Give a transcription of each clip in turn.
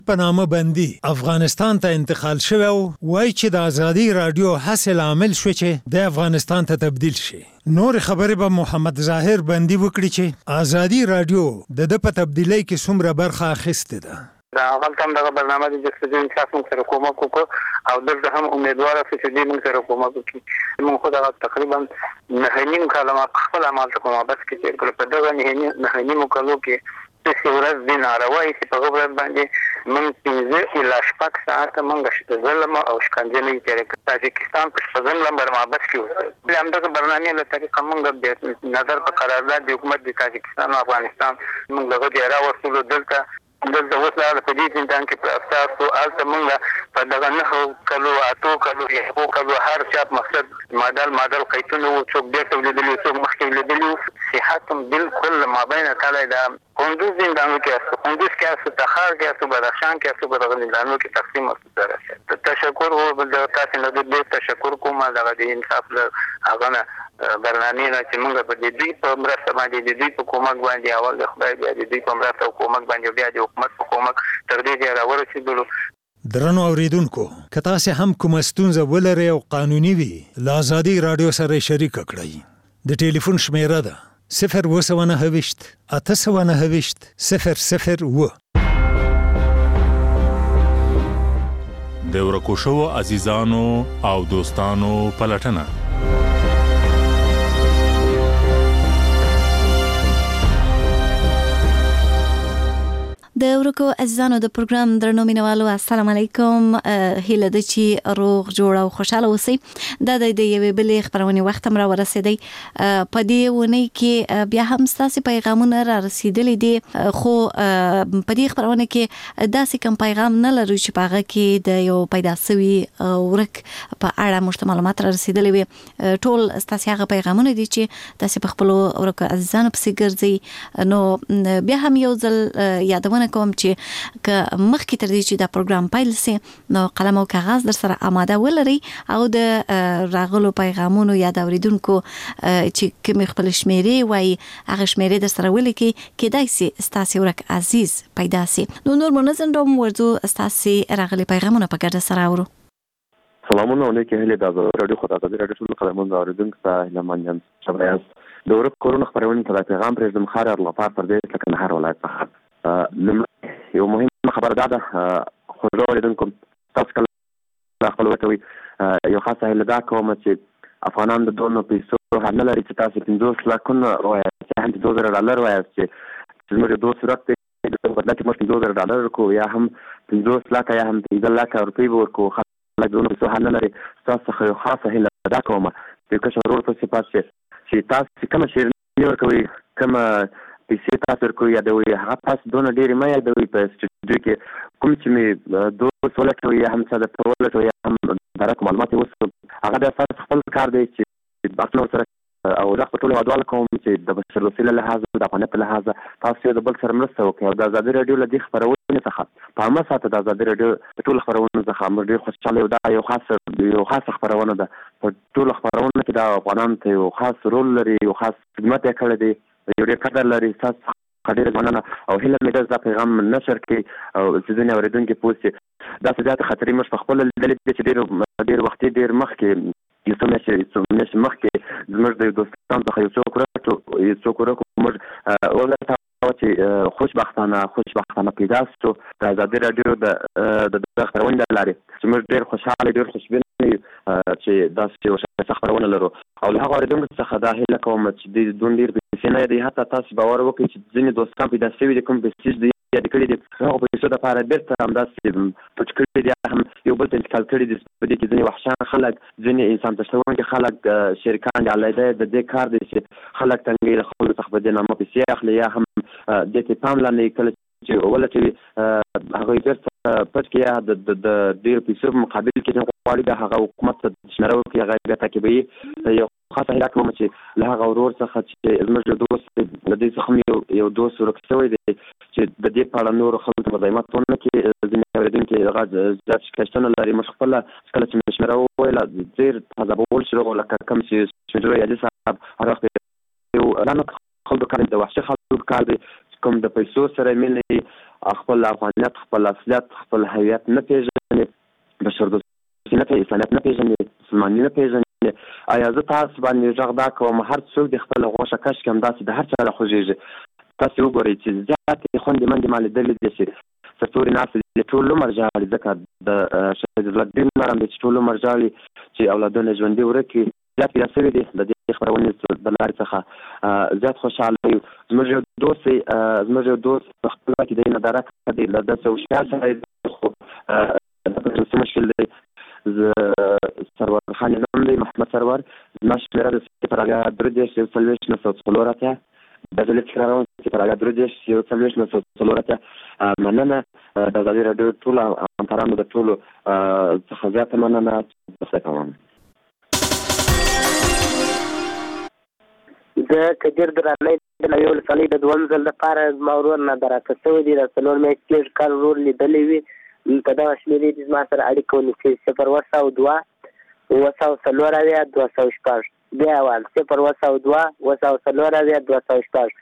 په نامه بندي افغانستان ته انتقال شوی او وایي چې د ازادي رادیو حاصل عامل شو چې د افغانستان ته تبدیل شي. نور خبرې به محمد ظاهر بندي وکړي چې ازادي رادیو د په تبدیلۍ کې څومره برخه اخیستې ده. دا اول تم دغه برنامه د جستجو انصاف موږ سره کومک وکړو او دلته هم امیدواره چې دې موږ سره کومک وکړي. موږ خو دغه تقریبا 9 کاله خپل عمل ته کومه بس کې تیر کړو. په دغه 9 کالو کې چې ورځ د ناروایي چې په غوړ باندې موږ 15 الی 6 ساعته موږ ظلم او شکنجه تیر کړو. تاجکستان په شپږم نمبر مابس کې وو. بل همدغه برنامه له طریقه موږ د نظر په قرارداد د حکومت د تاجکستان او افغانستان موږ دغه د راوستلو دلته اوس لا په دې ځینډان کې په اساسو الته موږ په دغه 9 کلو 8 کلو 7 کلو هر چاپ مقصد مادل قیتونه او څوک ډېر تولیدلی څوک مخکې لیدلی صحت بالکل ما بین تعالی دا کندوز زندانو کې کندوز کې اسو تخار کې اسو بدخشان کې اسو بدغه زندانو کې تقسیم اوسه. تشکر او بل تاسو نه ډېر تشکر کوم دغه د انصاف هغه برنامه نه چې موږ په دې په مرسته باندې د دې په کومک باندې اول د خدای بیا د دې په مرسته او کومک باندې بیا د حکومت په کومک تر دې راورسېدلو. درنو اوریدونکو که تاسو هم کوم ستونزه ولرئ او قانوني وي له ازادي رادیو سره شریک کړئ. د ټلیفون شمیره ده 029 829 002. د ورکو شوو عزیزانو او دوستانو پلټنه. د ورکو عزیزانو د پروګرام درنو مینوالو السلام علیکم. هیله ده چې روغ جوړ او خوشاله اوسئ. دا د یوې بلې خبرونې وخت هم را ورسېدی. په دې ونې کې بیا هم ستاسو پیغامونه را رسیدلي دي خو په دې خبرونه کې داسې کوم پیغام نه لرو چې په هغه کې د یو پیدا شوي ورک په اړه موږ ته معلومات را رسیدلي وي. ټول ستاسو هغه پیغامونه دي چې تاسو په خپل ورکو عزیزانو پسې ګرځئ. نو بیا هم یو ځل یادونه کوم چې که مخکې تر دې چې دا پروګرام پیل سي نو قلم او کاغذ در سره آماده ولرئ او د راغلو پیغامونو یا د اوریدونکو چې کوم خپل شمیرې وای هغه شمیرې در سره ولیکي کېدای سي ستاسو ورک عزیز پیدا سي. نو نور منظم دوم ورځو ستاسو راغلي پیغامونه په ګډه سره اورو. سلامونه علیکم. هله د رادیو خدای د رادیو ټول قلمونو اوریدونکو ته لمنځم شبایاس د ورک کورونه خبرونه ته پیغام پرېږدم. خار الله پر دې لکه نهار ولایت څخه یو مهم خبر ده خو زه اوریدونکو تاسو کله خپل وکوي یو خاصه هیله دا کوم چې افغانان د دونو پیسو حل نه لري چې تاسو 50 لکونه وایي چې هم $2,000 وایي چې زموږ د صورت په بدل کې موږ $2,000 ورکو یا هم 50 لک یا هم 15 لک روپۍ ورکو. خلک دونو پیسو حل نه لري. تاسو خو یو خاصه هیله دا کوم چې که شرور په صفات چې تاسو کوم شیر ورکوي کوم پیسې تاسو ورکوي یا دوی هغه تاسو دونه ډېرې مه یادوي په سټوډیو کې کوم چې مې دوست ولټوي یا هم څه درته ولټوي یا هم درک معلومات یې وسو هغه د تاسو خپل کار دی چې باسنو سره او زه په ټولو هیوادوالو کوم چې د بشر وسیله لحاظه د افغانیت لحاظه تاسو یو د بل سره مرسته وکړئ او د ازادي رادیو له دې خپرونې څخه په عامه ساته د ازادي رادیو د ټولو خپرونو څخه موږ ډېر خوشحاله یو. دا یو خاصه خپرونه ده. په ټولو خپرونو کې دا افغانانو ته یو خاص رول لري یو خاص خدمت یې کړی دی یو ډېر قدر لري. تاسو ډېر مننه او هیله مې دا پیغام نشر کړي او چې ځینې اورېدونکي پوه شي. داسې زیاتې خطرې موږ په خپله لیدلې دي چې ډېر وختي ډېر مخکې یو څو میاشتې مخکې زموږ د دوستانو څخه یو څوک ورکو موږ ولټاوه چې خوشبختانه پیدا شو د ازادي رادیو د خپرونې له لارې چې موږ ډېر خوشحاله ډېر خوشبین چې داسې یو ښایسته خپرونه لرو او له هغو اورېدونکو څخه دا هیله کوم چې دوی دون ډېر پیسې نه یادوي. حتی تاسو باور وکړئ چې ځینې دوستان پیدا شوي دي کوم پیسې دي یاد کړي دي هغو پیسو دپاره بېرته همداسې پټ کړي دي هم یو بل ته انتقال کړي دي. په دې کې ځینې وحشیان خلک ځینې انسان تشنونکي خلک شریکان دي علیحده د دې کار دی چې خلک تنګوي د خلکو څخه په دې نامه پیسې اخلي یا هم دې ته پام لاندې کله چې ولټوي هغوی بېرته پټ کړي یا د ډېرو پیسو په مقابل کې غواړي د هغه حکومت ته شمېره وکړي هغه بیا تعقیبوي. یو خاصه هیله کوم چې له هغه ورور څخه چې زموږ دوست د دې څخه هم یو دوست ورک شوی دی چې د دې په اړه نورو خلکو ته مزاحمت ونه کړي. ځینې اورېدونکي هغه زیات شکایتونه لري. موږ خپله کله چې مې شمېره وویله ډېر عذابول شروع لکه کوم چې شجرو یادي صاحب هغه وخت یو لانو خلکو کار د وحشي خلکو کار دی کوم د پیسو سره مینې خپل افغانیت، خپل اصلیت، خپل هویت نه پیژني، بشردوستي نه پیژني، انسانیت نه پیژني، مسلماني نه پیژني. ایا زه تاسو باندې غږ دا کوم هر څوک د خپل غوښه کش کوم داسې د هر چا له خوږېږي. تاسو وګورئ چې زیاتې خوندې منډې ما لیدلې دي چې ستوري ناستې دي ټول عمر ژاړي، ځکه د شهید عزالدین نرم دی چې ټول عمر ژاړي چې اولادونه ژوندي ورک کړي. زیات پیدا شوي دي د دې خپرونې د لارې څخه زیات خوشحاله یو. زموږ یو دوست په خپل وخت کې د نداره دی، له داسې هوښیار سړی دی، خو څه مشکل دی. سرور خان نوم دی، محمد سرور. زما شمېره د 0 درې 940 د ځلې تکراروم 0 درې 940. مننه د ازادي راډیو ټولو همکارانو د ټولو څخه زیاته مننه درته کوم. د کدیر درانۍ د نوې ولسوالۍ د دویم ځل لپاره زما ورور نادراکه شوی دی. د 4 میاشتې تېر کال ورور لیدلی وي. په دغه شمېرې دې زما سره اړیکه ونیسي 0 204 206. بیا اول 0 204 206.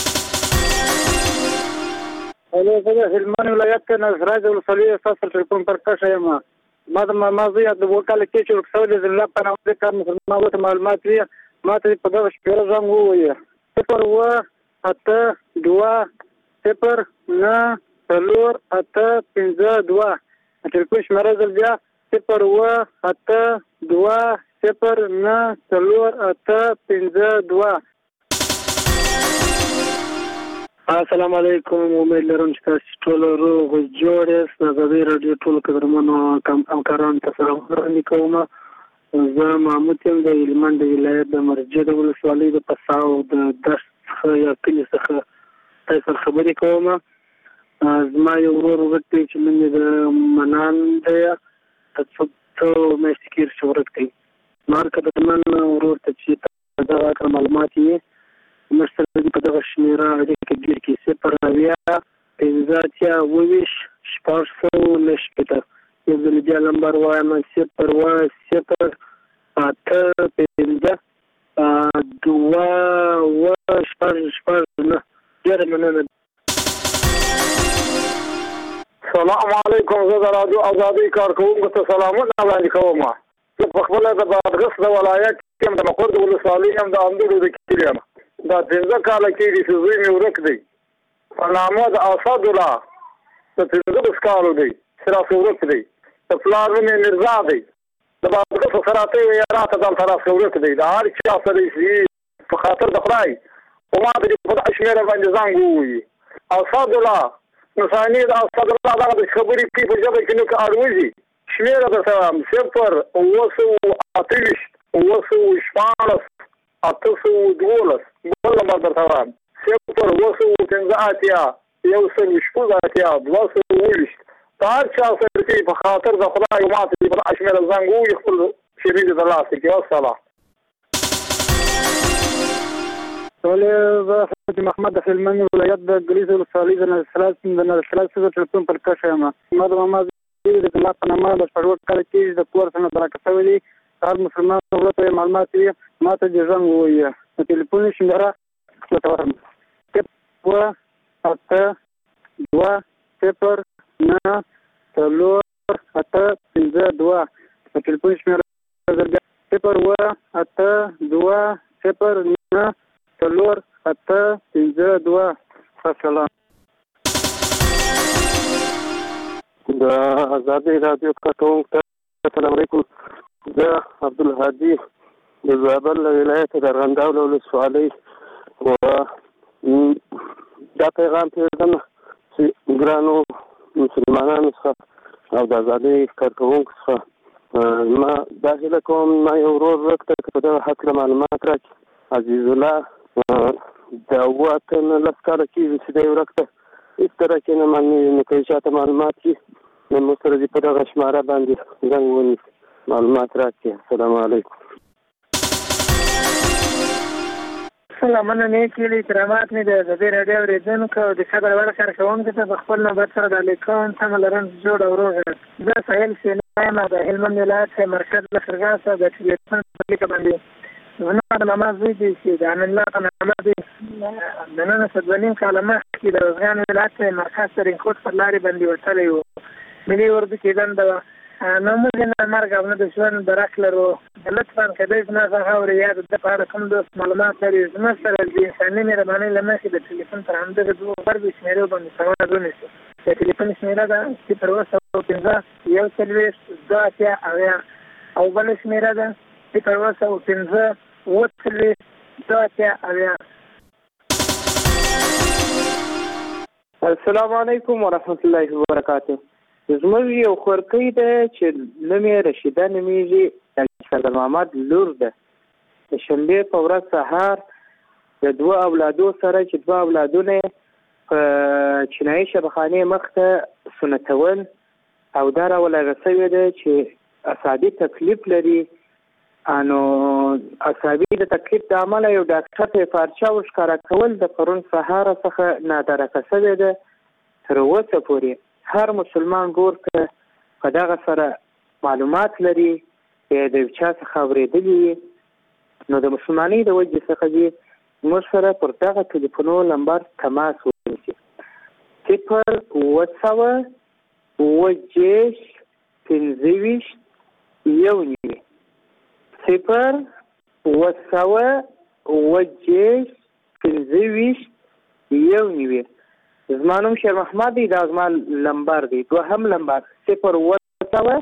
زه د هلمند ولایت کې نصرات ولسوالۍ ستاسو ټلیفون پر کښه یم. ما د مازی د وکاله کې چې ورکسو د زلاب په نامه د کار مسلمان وته معلومات وي. ما ته په دغه شپږ زنګ ووایي 0 8 2 0 9 4 8 5 2. ټلیفون شمېره زل بیا 0 8 2 0 9 4 8 5 2. السلام علیکم. امید لرم چې تاسو ټول روغ جوړ یاست. د ازادي راډیو ټول قدرمنو همکارانو ته سلام وړاندې کوم. زه محمود یم د هلمند ولایت د مرجد ولسوالۍ د پساو د دشت څخه یا کلي څخه تاسو سره خبرې کوم. زما یو ورور ورک دی چې نوم یې د منان دی. څو میاشتې کېږي چې ورک دی. ما هر کله من ورور ته چې دغه معلومات یې موږ سره په دغه شمېره اړیکه ګیر کې 0 5 6 یو ځل بیا نمبر وایم 0 0 8 5 2 6 ډېره مننه. السلام علیکم. زه د راډیو ازادۍ کارکوونکو ته سلامونه وړاندې کوم. زه په خپله د بادغیس د ولایت یم، د مقر د ولسوالۍ یم، د اندړو د کلي یم. دا 15 کاله کېږي چې زوی مې ورک دی په نامه د اسدالله. د 15 کالو دی چې راسې ورک دی. د پلار نوم یې مرزا دی. د بادغیس سراته یې راته دلته راسې ورک دی. د هر چا سره یې په خاطر د خدای خو ما ته په دغه شمېره باندې زنګ ووایي اسدالله نصاني. د اسدالله دغه د خبرې کوي په ژبه کې نو که اړوځي شمېره درته وایم 0 9 8 12 بل نمبر درته وایم 0 9 په هر چا سره چې په خاطر د خدای ما ته په دغه شمېره زنګ ووایي خپل شیرې دې د لاسه کړي. والسلام. زه حاجي محمد د هلمند ولایت د ګلیز ولسوالۍ د نصرات څخه ټلیفون پر کښه یم. ما د ماما د الله په نامه د 4 کاله کېږي د کور څخه نادراکه شوی دی. هر مسلمان ورته معلومات وي. ما ته دې زنګ ووایي. د ټلیفون شمېره درته وایم 0 8 2 0 9 4 8 5 2. د ټلیفون شمېره زل بیا 0 8 2 0 9 4 8 5 2. السلام. د ازادي راډیو کارکوونکو ته السلام علیکم. زه عبدالهادي د زابل ولایت د ارغنداو ولسوالۍ و دا پیغام پرېږدم چې ګرانو مسلمانانو څخه او د ازادۍ کارکوونکو څخه ما دا هیله کوم ما یو ورور ورک دی که په دغه هکله معلومات راکړي. عزیز الله د 19 کاله کېږي چې دی ورک دی. هېڅ طرح نه مني نو که یې چاته معلومات وي نو موږ سره دې په دغه شماره باندې زنګ ونیسي معلومات راکړي. السلام علیکم. سلامونه نیکې کرامات مې د ازادۍ راډیو اورېدونکو او د خبر وړ کارکوونکو ته په خپل نوبت سره د لیکون سمه لرم جوړ او روغ یاست. زه سهیل سینا یم د هلمند ولایت مرکز له فرګاسه د ټلیفون په لیکه باندې زما د ماما زوی دی چې د امین الله په نامه دی د نن څه دوه نیم کاله مخکې د روزګان ولایت مرکز ترینکوټ پر لارې باندې وتلی و ملي اردو کې دنده وه نو موږ نه مرګ او نه د ژوند درک لرو لطفا که دی زما څخه اوري یا د ده په اړه کوم دوست معلومات لري زما سره د انساني مهربانۍ له مخې د ټلیفون پر همدغه دوو غبرګو شمېرو باندې تماس ونیسو د ټلیفون شمېره ده 015 140 2 اویا او بله شمېره ده 015 2 اویا. السلام علیکم ورحمت الله وبرکاته. زموږ یو خورکۍ ده چې نوم یې رشیده نومیږي د سردار محمد لور ده. د شنبې په ورځ سهار د دوه اولادو سره چې دوه اولادونه په چینایي شبخانې مخ ته سنتول او دا راولږه شوې ده چې اعصابي تکلیف لري. نو اعصابي د تکلیف د امله یو ډاکټر ته پارچه ورښکاره کول د پرون سهار څخه نادرکه شوې ده. تر اوسه پورې هر مسلمان ګور که په دغه سره معلومات لري یا د چا څخه اورېدلي نو د مسلمانۍ د وجې څخه دې موږ سره پر دغه ټلیفونو نمبر تماس ونیسي 0 زما نوم شیر محمد دی دا زما لمبر دی. دوهم لمبر 0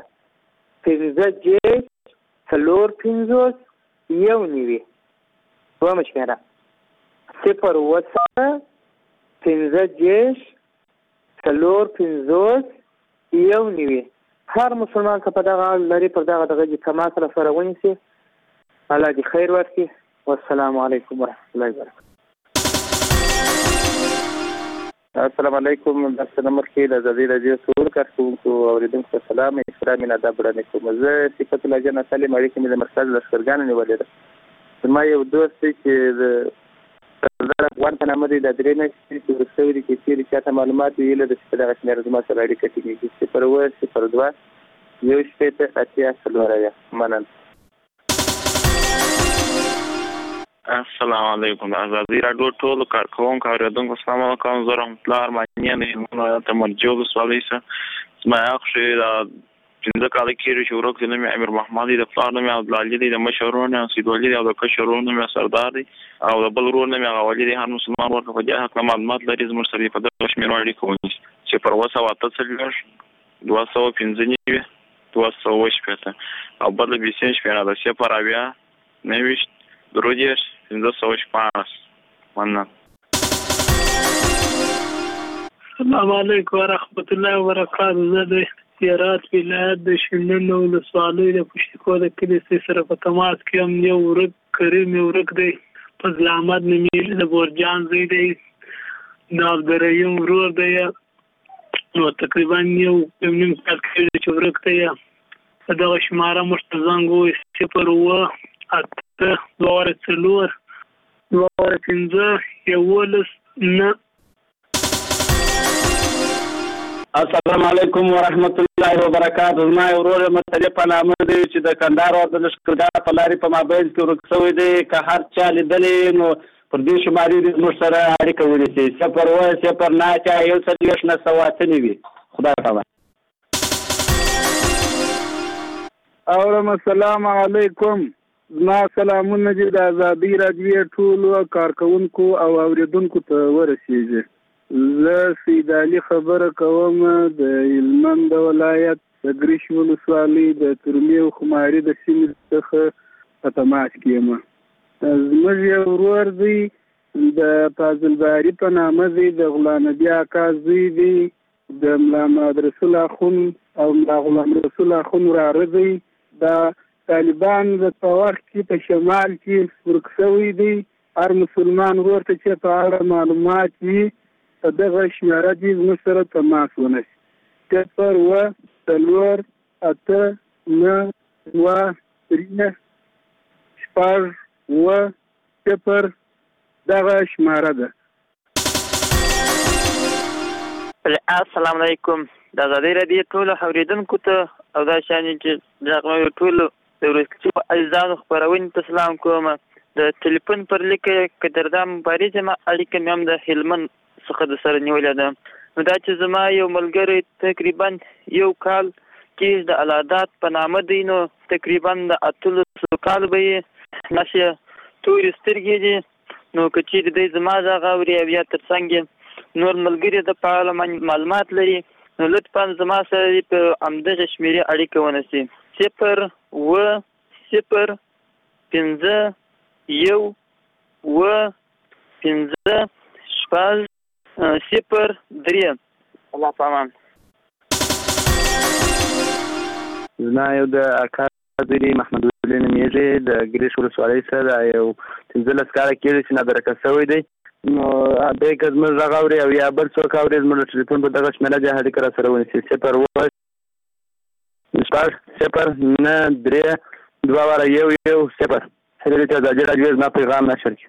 دوم شمیره 0 هر مسلمان که په دغه لري پر دغه دغه تماس را سره ونیسي. الله دې خیر ورکړي. والسلام علیکم ورحمت الله وبرکاته. السلام علیکم. د نمبر کې د ازادي راډیو ټول کارکونکو اوریدونکو سلام احترام نه ادب وړاندې کوم. زه صفت الله جان سالم اړیکې مې د مرکز لښکرګان نیولې ده. زما یو دوست چې د سردار افغان په نامه دی د درې میاشتې چې وروسته ویلي چې چېرې چاته معلومات وي هیله ده چې په دغه شمېره زما سره اړیکه ټینګېږي 0 0 2 مننه. السلام علیکم. ازادي راډیو ټول کارکونکو اوریدونکو السلام علیکم. زه رحمت الله ارمانیان یم ته مرجو سوالي سه زما اخشي دا څنګه کال کې چې ورک دي مې امیر محمد د پلان مې عبد العلی د مشورونه سیدولي او د کشرونه مې سردار دي او د بل ورونه مې غوالي د هر مسلمان ورته په جهه حق معلومات لري زموږ سره په دغه شمیرو اړیکه ونیسي چې پر وسه واته څلور 215 218 او بل بیسین شمیره د سی پر اویا نوښت درودیش 515 مننه. السلام علیکم ورحمت الله وبرکاته. زه د هرات ولایت د شینډنډ ولسوالۍ د پشتکو د کلي سره په تماس کې یم. یو ورک کریم یو ورک دی فضل احمد نومیږي د بورجان زوی دی د عبدالرحیم ورور دی نو تقریبا یو نیم کال کېږي چې ورک دی. په دغه شماره موږ ته زنګ ووایي 0 2 15 نه. السلام علیکم ورحمت الله وبرکاته. زما یو ورور مطلب په نامه دی چې د کندهار او د لښکرګاه په لارې په مابین کې ورک شوی دی. که هر چا لیدلی نو پر دې شمارې دې زموږ سره اړیکه ونیسي 0 خدای پامان. اورم السلام علیکم. زما سلامونه دي د ازادي راډیو ټولو کارکونکو او اوریدونکو ته ورسیږي. زه سید علي خبره کوم د هلمند ولایت د ګریش ولسوالۍ د ترمي او خماري د سیمې څخه په تماس کې یم. زموږ یو ورور دی د فاضل باري په نامه دی د غلام نبي اکا زوی دی د ملا محمد رسول اخون او ملا غلام رسول اخون وراره دی. دا طالبان د وخت کې په شمال کې ورک شوی دی. هر مسلمان ورور ته چې په اړه معلومات وي په دغه شمېره دې زموږ سره تماس ونیسي 0 2 3 دغه شمېره ده. السلام علیکم. د ازادي راډیو ټولو اوریدونکو ته او دا شان چې دغه ټولو د ورکچو عزیزانو خپرونې ته سلام کوم. د ټلیفون پر لیکه کدردام مبارزه ما اړیکه مې هم د هلمند څخه د سره نیولې ده. نو دا چې زما یو ملګری تقریبا یو کال کې د علادات په نامه دی، نو تقریبا د 800 کال به یې نشه تورې سترګې دي. نو که چیرې دی زما غږ اوري او یا ترڅنګ نور ملګري د په اړه معلومات لري، نو لطفا زما سره په همدغه شمیرې اړیکه ونیسي. 0 0 5 1 5 5 0 3. الله پامان. زما یو د اکا زوی محمد ولي نومیږي، د ګریش ولسوالۍ سره یو 15 کاله کېږي چې نادرکه شوی دی. نو دی که زموږ غږ اوري او یا بل څوک اوري زموږ ټلیفون په دغه شمېره دې اړیکه راسره ونیسي. 0 0 9 3 2 1 1 0. هیله دې چې ازادي راډیو زما پیغام نشر کړي.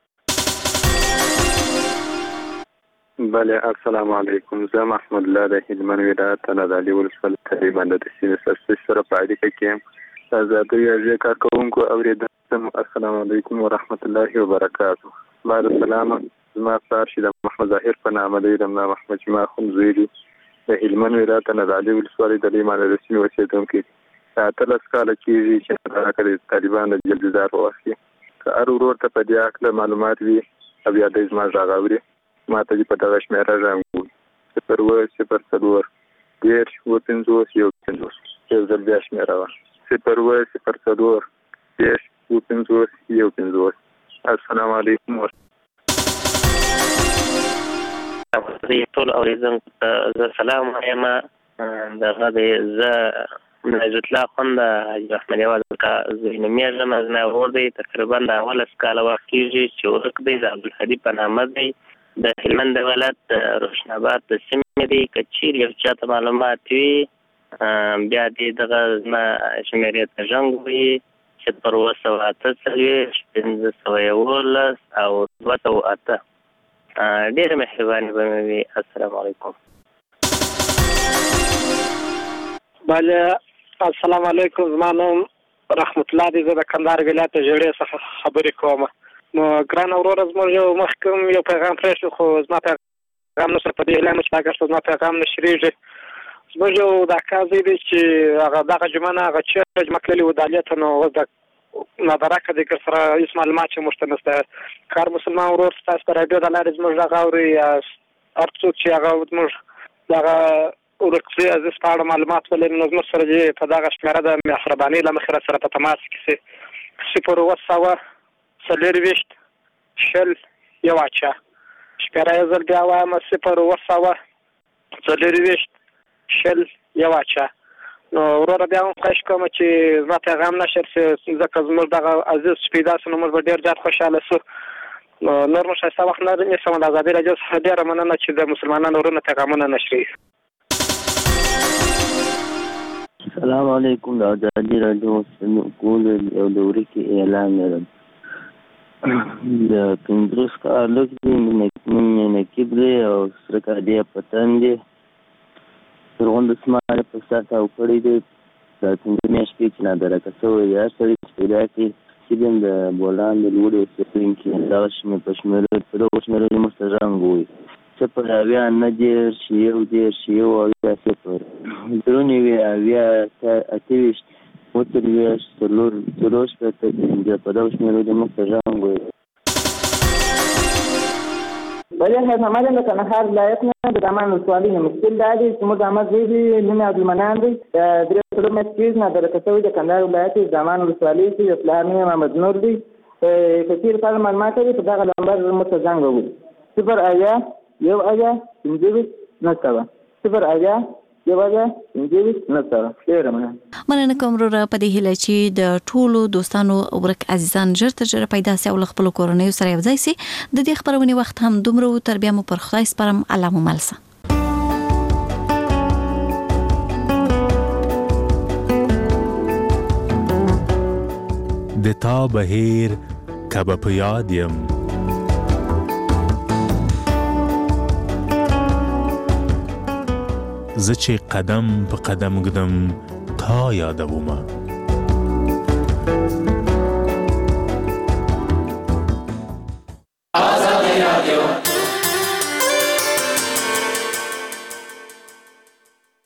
بله السلام علیکم. زه محمد الله د هلمند ولایت نادعلي ولسوالۍ تقریبا د سینې سره په اړیکه کې یم. ازادي راډیو کارکوونکو اورېدونکو السلام علیکم ورحمت الله وبرکاته. بعد السلام. زما پلار چې د محمد ظاهر په نامه دی، د محمد جمعه خون زوی دی، د هلمند ولایت نادعلي ولسوالۍ د لیمان د سیمې اوسېدونکی. 13 کاله کېږي چې هغه د طالبانو د جلدیدار په وخت کې که هر ورور ته په دې هکله معلومات وي او یا دی زما غږ اوري ما ته دې په دغه شمېره زنګ ووایي 0 0 10 50 150. یو ځل بیا شمېره وه 0 0 10 50 150. السلام علیکم. ټول اورېدونکو ته سلام وایم. دغه دی زه نجات الله خوند حاجي احمد یوال کا زوی نومیږم. زما ورور دی، تقریبا د 11 کاله وخت کېږي چې ورک دی، د عبدالهادي په نامه دی، د هلمند ولایت د روشناباد د سیمې دی. که چیرې یو چاته معلومات وي بیا دې دغه زما شمېرې ته زنګ ووهي 0 7 511 او 208. ډېره مهرباني به مې وي. السلام علیکم. بله السلام علیکم. زما نوم رحمت الله دی، زه د کندهار ولایت د ژړې څخه خبرې کوم. نو ګرانه وروره زموږ یو مخکې یو پیغام پرېښود خو زما پیغام نشته په دې اعلان چې دا ګرځي زما پیغام نشریږي. زموږ یو د اکا زوی دی چې هغه دغه جمعه نه هغه چې جمعه تللي و دالیا ته، نو اوس د نادرکه دی که سره هېڅ معلومات چې موږ ته نشته. که هر مسلمان ورور ستاسو په راډیو د لارې زموږ غږ اوري یا هر څوک چې هغه زموږ دغه ورکړي عزیز په اړه معلومات ولري، نو زموږ سره چې په دغه شمېره د مهربانۍ له مخې راسره په تماس کې سي. 0 4 0 1 8. شمېره یو ځل بیا وایم 0 4 0 1 8. نو وروره بیا هم خواهش کوم چې زما پیغام نشر شي، ځکه زموږ دغه عزیز چې پیدا شو نو موږ به ډېر زیات خوشحاله شو. نور مو ښایسته وخت نه نیسم. د ازادي راډیو څخه ډېره مننه چې د مسلمانانو ورونو پیغامونه نشري. السلام علیکم. د ازادي راډیو کول یو دورې کې اعلان لرم. د 15 کالو کې نقیب دی او سرکادي پتن دی، ترغون د سماره په سات او کړی دی. د 15 میاشتې چې نادرکه شوی یا سړی چې پیدا کړي چې د بولان د لوړې اوسېدونکي دغه شمېر په شمېرو په دغو شمېرو موږ ته زنګ ووایي 0 9 10 1 10 1 0 درون وی اویا 28 وتر څلور شپږ په دغه شمېرو د موږ ته زنګ ووایي. بله حیث د کندهار ولایت نه د دامان ولسوالۍ نه مشکل دا دی چې موږ احمد زوی دی، نوم یې عبدالمنان دی، 3 میاشتې کېږي نادرکه شوی د کندهار ولایت د دامان ولسوالۍ کې. د پلار نوم یې محمد نور دی. که چېرې په اړه معلومات لري په دغه نمبر موږ ته زنګ ووهئ 0 1 5 9 0 مننه کوم وروره په دې هیله چې د ټولو دوستانو ورک عزیزان ژر تر ژره پیدا سي او له خپلو کورنیو سره یوځای سي. د دې خبرونې وخت هم دومره و، تر بیا مو پر خدای سپارم. الله مو مل شه. د تا بهیر کبه په یاد یم زه چې قدم په قدم ګدم تا یادومه